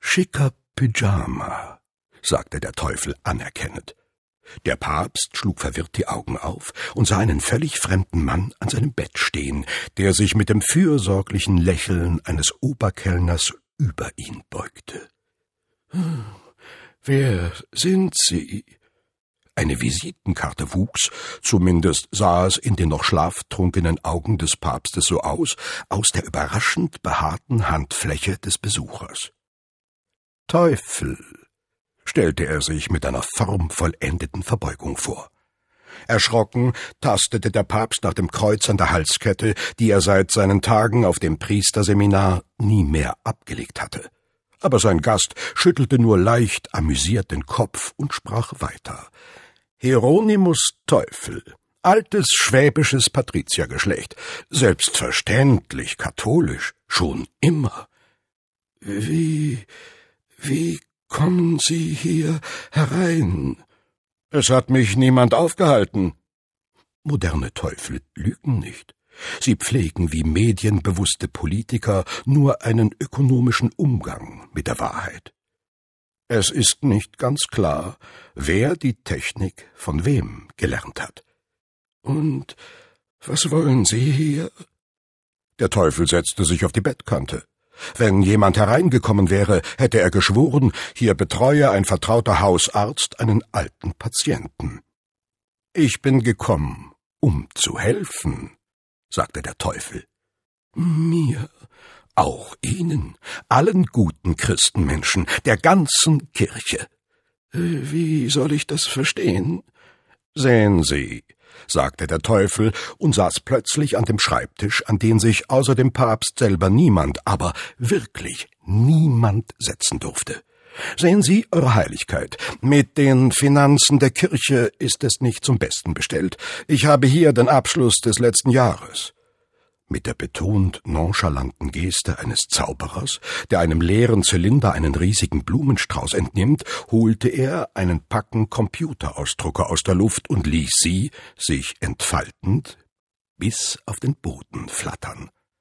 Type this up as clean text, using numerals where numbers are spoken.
schicker Pyjama«, sagte der Teufel anerkennend. Der Papst schlug verwirrt die Augen auf und sah einen völlig fremden Mann an seinem Bett stehen, der sich mit dem fürsorglichen Lächeln eines Oberkellners über ihn beugte. »Wer sind Sie?« Eine Visitenkarte wuchs, zumindest sah es in den noch schlaftrunkenen Augen des Papstes so aus der überraschend behaarten Handfläche des Besuchers. »Teufel«, stellte er sich mit einer formvollendeten Verbeugung vor. Erschrocken tastete der Papst nach dem Kreuz an der Halskette, die er seit seinen Tagen auf dem Priesterseminar nie mehr abgelegt hatte. Aber sein Gast schüttelte nur leicht amüsiert den Kopf und sprach weiter. »Hieronymus Teufel, altes schwäbisches Patriziergeschlecht, selbstverständlich katholisch, schon immer.« »Wie kommen Sie hier herein?« »Es hat mich niemand aufgehalten.« Moderne Teufel lügen nicht. Sie pflegen wie medienbewusste Politiker nur einen ökonomischen Umgang mit der Wahrheit. Es ist nicht ganz klar, wer die Technik von wem gelernt hat. »Und was wollen Sie hier?« Der Teufel setzte sich auf die Bettkante. Wenn jemand hereingekommen wäre, hätte er geschworen, hier betreue ein vertrauter Hausarzt einen alten Patienten. »Ich bin gekommen, um zu helfen«, sagte der Teufel. »Mir, auch Ihnen, allen guten Christenmenschen, der ganzen Kirche.« »Wie soll ich das verstehen?« »Sehen Sie«, sagte der Teufel und saß plötzlich an dem Schreibtisch, an den sich außer dem Papst selber niemand, aber wirklich niemand setzen durfte. »Sehen Sie, Eure Heiligkeit, mit den Finanzen der Kirche ist es nicht zum Besten bestellt. Ich habe hier den Abschluss des letzten Jahres.« Mit der betont nonchalanten Geste eines Zauberers, der einem leeren Zylinder einen riesigen Blumenstrauß entnimmt, holte er einen Packen Computerausdrucker aus der Luft und ließ sie, sich entfaltend, bis auf den Boden flattern.